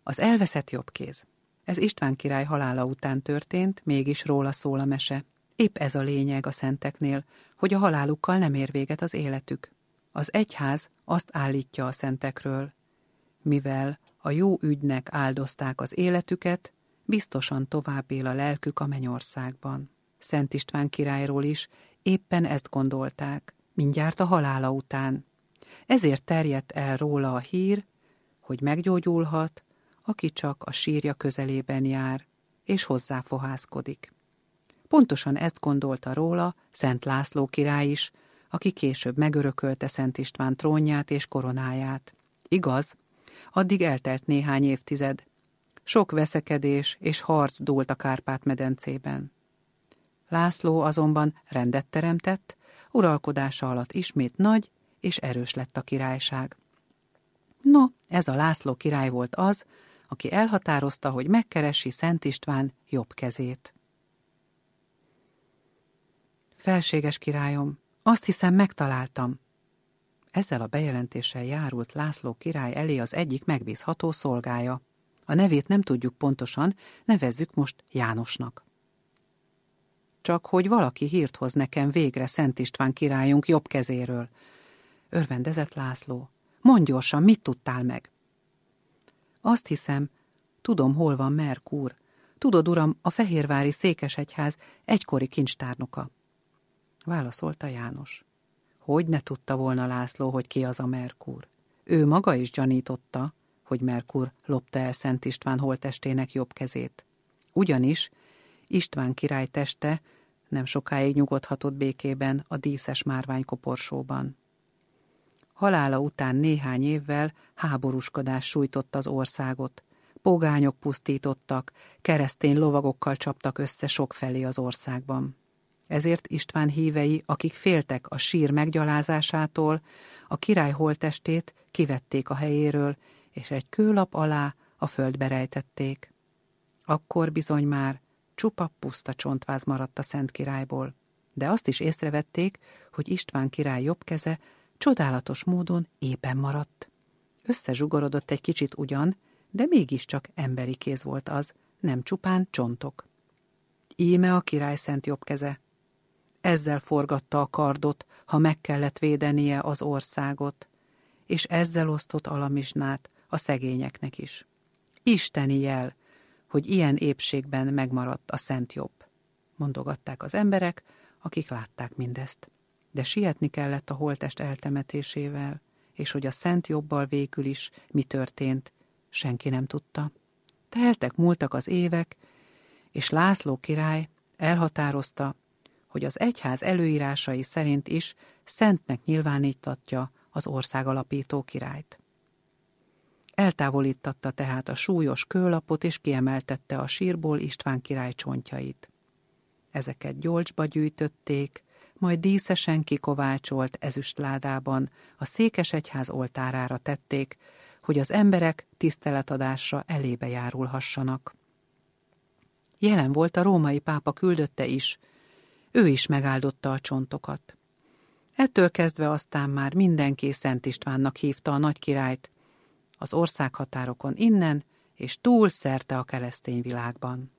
Az elveszett jobbkéz. Ez István király halála után történt, mégis róla szól a mese. Épp ez a lényeg a szenteknél, hogy a halálukkal nem ér véget az életük. Az egyház azt állítja a szentekről, mivel a jó ügynek áldozták az életüket, biztosan tovább él a lelkük a mennyországban. Szent István királyról is éppen ezt gondolták, mindjárt a halála után. Ezért terjedt el róla a hír, hogy meggyógyulhat, aki csak a sírja közelében jár, és hozzáfohászkodik. Pontosan ezt gondolta róla Szent László király is, aki később megörökölte Szent István trónját és koronáját. Igaz, addig eltelt néhány évtized. Sok veszekedés és harc dúlt a Kárpát-medencében. László azonban rendet teremtett, uralkodása alatt ismét nagy és erős lett a királyság. No, ez a László király volt az, aki elhatározta, hogy megkeresi Szent István jobb kezét. Felséges királyom, azt hiszem megtaláltam. Ezzel a bejelentéssel járult László király elé az egyik megbízható szolgája. A nevét nem tudjuk pontosan, nevezzük most Jánosnak. Csak hogy valaki hírt hoz nekem végre Szent István királyunk jobb kezéről. Örvendezett László. Mondj gyorsan, mit tudtál meg? Azt hiszem, tudom, hol van Merkúr. Tudod, uram, a fehérvári székesegyház egykori kincstárnoka. Válaszolta János. Hogy ne tudta volna László, hogy ki az a Merkúr? Ő maga is gyanította, hogy Merkúr lopta el Szent István holttestének jobb kezét. Ugyanis István király teste nem sokáig nyugodhatott békében a díszes márványkoporsóban. Halála után néhány évvel háborúskodás sújtotta az országot. Pogányok pusztítottak, keresztény lovagokkal csaptak össze sokfelé az országban. Ezért István hívei, akik féltek a sír meggyalázásától, a király holttestét kivették a helyéről, és egy kőlap alá a földbe rejtették. Akkor bizony már csupa puszta csontváz maradt a Szent Királyból, de azt is észrevették, hogy István király jobb keze csodálatos módon éppen maradt. Összezsugorodott egy kicsit ugyan, de mégiscsak emberi kéz volt az, nem csupán csontok. Íme a király szent jobb keze. Ezzel forgatta a kardot, ha meg kellett védenie az országot, és ezzel osztott alamizsnát a szegényeknek is. Isteni jel, hogy ilyen épségben megmaradt a szent jobb, mondogatták az emberek, akik látták mindezt. De sietni kellett a holttest eltemetésével, és hogy a szent jobbal végül is mi történt, senki nem tudta. Teltek-múltak az évek, és László király elhatározta, hogy az egyház előírásai szerint is szentnek nyilvánítatja az ország alapító királyt. Eltávolítatta tehát a súlyos kőlapot, és kiemeltette a sírból István király csontjait. Ezeket gyolcsba gyűjtötték, majd díszesen kikovácsolt ezüstládában a székesegyház oltárára tették, hogy az emberek tiszteletadásra elébe járulhassanak. Jelen volt a római pápa küldötte is, ő is megáldotta a csontokat. Ettől kezdve aztán már mindenki Szent Istvánnak hívta a nagykirályt, az országhatárokon innen és túl szerte a keresztény világban.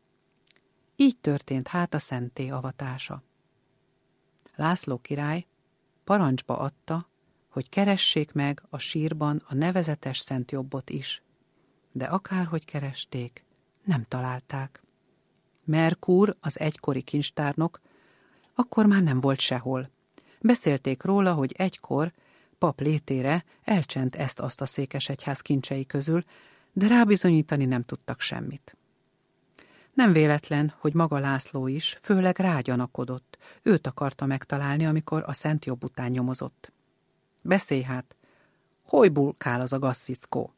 Így történt hát a szentté avatása. László király parancsba adta, hogy keressék meg a sírban a nevezetes szent jobbot is, de akárhogy keresték, nem találták. Merkúr, az egykori kincstárnok, akkor már nem volt sehol. Beszélték róla, hogy egykor pap létére elcsent ezt-azt a székesegyház kincsei közül, de rábizonyítani nem tudtak semmit. Nem véletlen, hogy maga László is főleg rágyanakodott, őt akarta megtalálni, amikor a szent jobb után nyomozott. Beszélj hát, hogy bulkál az a gazfickó?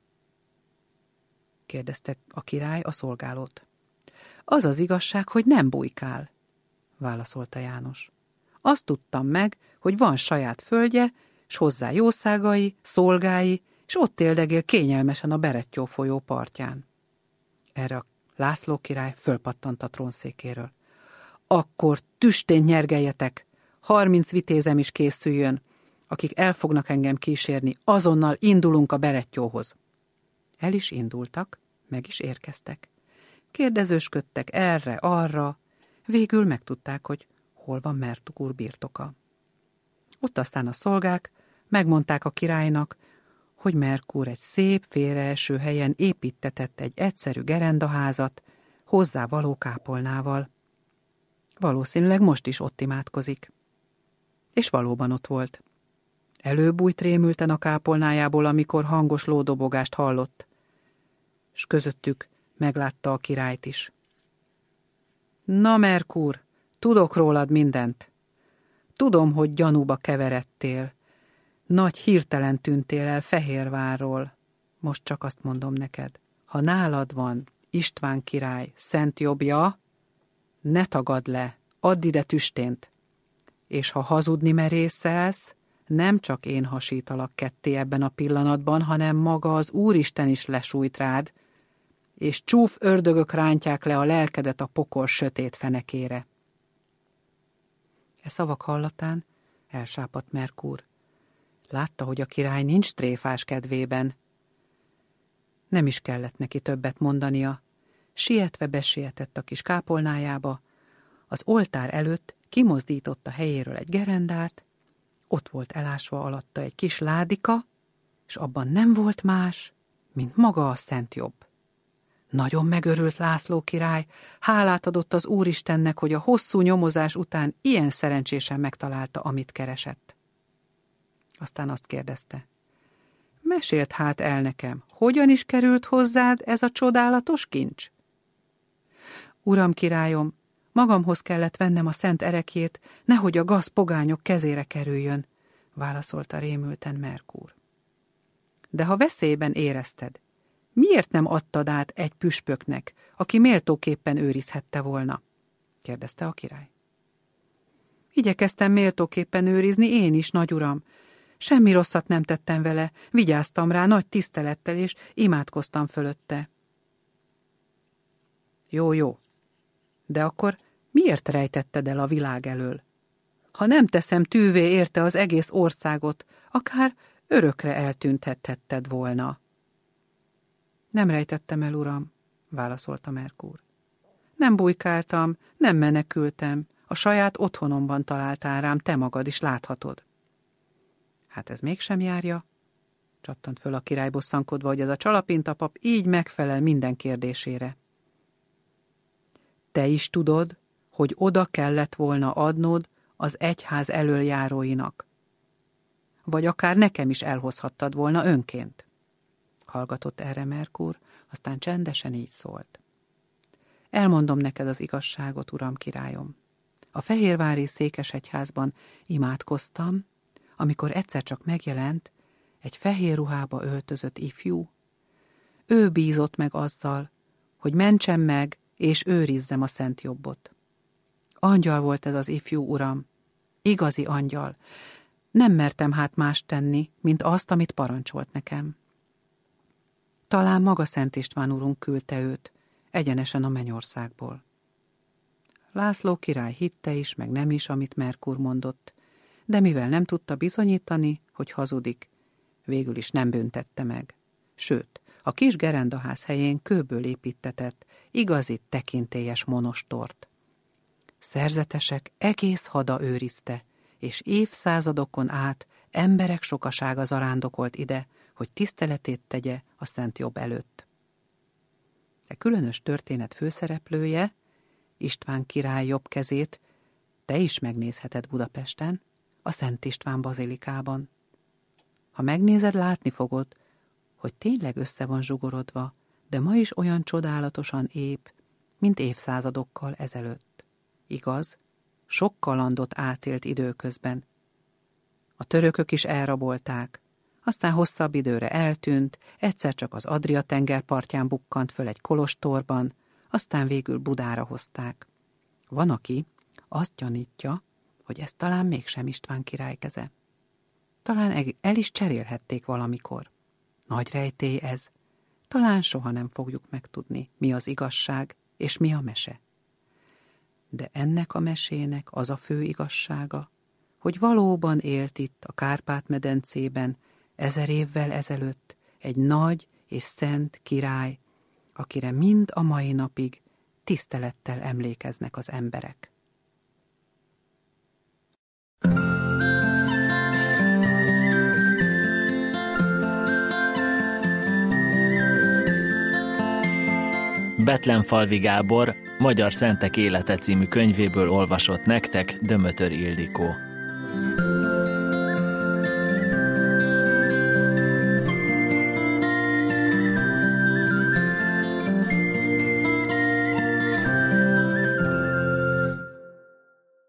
Kérdezte a király a szolgálót. Az az igazság, hogy nem bujkál, válaszolta János. Azt tudtam meg, hogy van saját földje, s hozzá jószágai, szolgái, és ott éldegél kényelmesen a Berettyó folyó partján. Erre a László király fölpattant a trónszékéről. Akkor tüstént nyergeljetek, 30 vitézem is készüljön, akik el fognak engem kísérni, azonnal indulunk a Berettyóhoz. El is indultak, Meg is érkeztek. Kérdezősködtek erre-arra, végül megtudták, hogy hol van Mertuk úr birtoka. Ott aztán a szolgák megmondták a királynak, hogy Merkur egy szép, félreeső helyen építtetett egy egyszerű gerendaházat, hozzá való kápolnával. Valószínűleg most is ott imádkozik. És valóban ott volt. Előbújt rémülten a kápolnájából, amikor hangos lódobogást hallott, s közöttük meglátta a királyt is. Na, Merkur, tudok rólad mindent. Tudom, hogy gyanúba keveredtél. Nagy hirtelen tűntél el Fehérvárról. Most csak azt mondom neked, ha nálad van István király szent jobbja, ne tagadd le, add ide tüstént. És ha hazudni merészelsz, nem csak én hasítalak ketté ebben a pillanatban, hanem maga az Úristen is lesújt rád, és csúf ördögök rántják le a lelkedet a pokol sötét fenekére. E szavak hallatán elsápadt Merkur. Látta, hogy a király nincs tréfás kedvében. Nem is kellett neki többet mondania. Sietve besietett a kis kápolnájába, az oltár előtt kimozdította helyéről egy gerendát, ott volt elásva alatta egy kis ládika, és abban nem volt más, mint maga a szent jobb. Nagyon megörült László király, hálát adott az Úristennek, hogy a hosszú nyomozás után ilyen szerencsésen megtalálta, amit keresett. Aztán azt kérdezte, mesélt hát el nekem, hogyan is került hozzád ez a csodálatos kincs? Uram királyom, magamhoz kellett vennem a szent erekjét, nehogy a gazpogányok kezére kerüljön, válaszolta rémülten Merkur. De ha veszélyben érezted, miért nem adtad át egy püspöknek, aki méltóképpen őrizhette volna? Kérdezte a király. Igyekeztem méltóképpen őrizni én is, nagyuram. Semmi rosszat nem tettem vele, vigyáztam rá nagy tisztelettel, és imádkoztam fölötte. Jó, de akkor miért rejtetted el a világ elől? Ha nem teszem tűvé érte az egész országot, akár örökre eltűnthetted volna. Nem rejtettem el, uram, válaszolta Merkur. Nem bujkáltam, nem menekültem, a saját otthonomban találtál rám, te magad is láthatod. Hát ez mégsem járja, csattant föl a király bosszankodva, hogy ez a csalapintapap így megfelel minden kérdésére. Te is tudod, hogy oda kellett volna adnod az egyház elöljáróinak. Vagy akár nekem is elhozhattad volna önként. Hallgatott erre Merkur, aztán csendesen így szólt. Elmondom neked az igazságot, uram királyom. A fehérvári székesegyházban imádkoztam, amikor egyszer csak megjelent egy fehér ruhába öltözött ifjú. Ő bízott meg azzal, hogy mentsem meg, és őrizzem a szent jobbot. Angyal volt ez az ifjú, uram, igazi angyal. Nem mertem hát mást tenni, mint azt, amit parancsolt nekem. Talán maga Szent István urunk küldte őt, egyenesen a mennyországból. László király hitte is, meg nem is, amit Merkur mondott, de mivel nem tudta bizonyítani, hogy hazudik, végül is nem büntette meg. Sőt, a kis gerendaház helyén kőből építtetett, igazi tekintélyes monostort. Szerzetesek egész hada őrizte, és évszázadokon át emberek sokasága zarándokolt ide, hogy tiszteletét tegye a szent jobb előtt. E különös történet főszereplője, István király jobb kezét te is megnézheted Budapesten, a Szent István bazilikában. Ha megnézed, látni fogod, hogy tényleg össze van zsugorodva, de ma is olyan csodálatosan ép, mint évszázadokkal ezelőtt. Igaz, sok kalandot átélt időközben. A törökök is elrabolták, aztán hosszabb időre eltűnt, egyszer csak az Adria-tenger partján bukkant föl egy kolostorban, aztán végül Budára hozták. Van, aki azt gyanítja, hogy ez talán mégsem István király keze. Talán el is cserélhették valamikor. Nagy rejtély ez. Talán soha nem fogjuk megtudni, mi az igazság, és mi a mese. De ennek a mesének az a fő igazsága, hogy valóban élt itt a Kárpát-medencében 1000 évvel ezelőtt egy nagy és szent király, akire mind a mai napig tisztelettel emlékeznek az emberek. Bethlenfalvi Gábor Magyar Szentek élete című könyvéből olvasott nektek Dömötör Ildikó.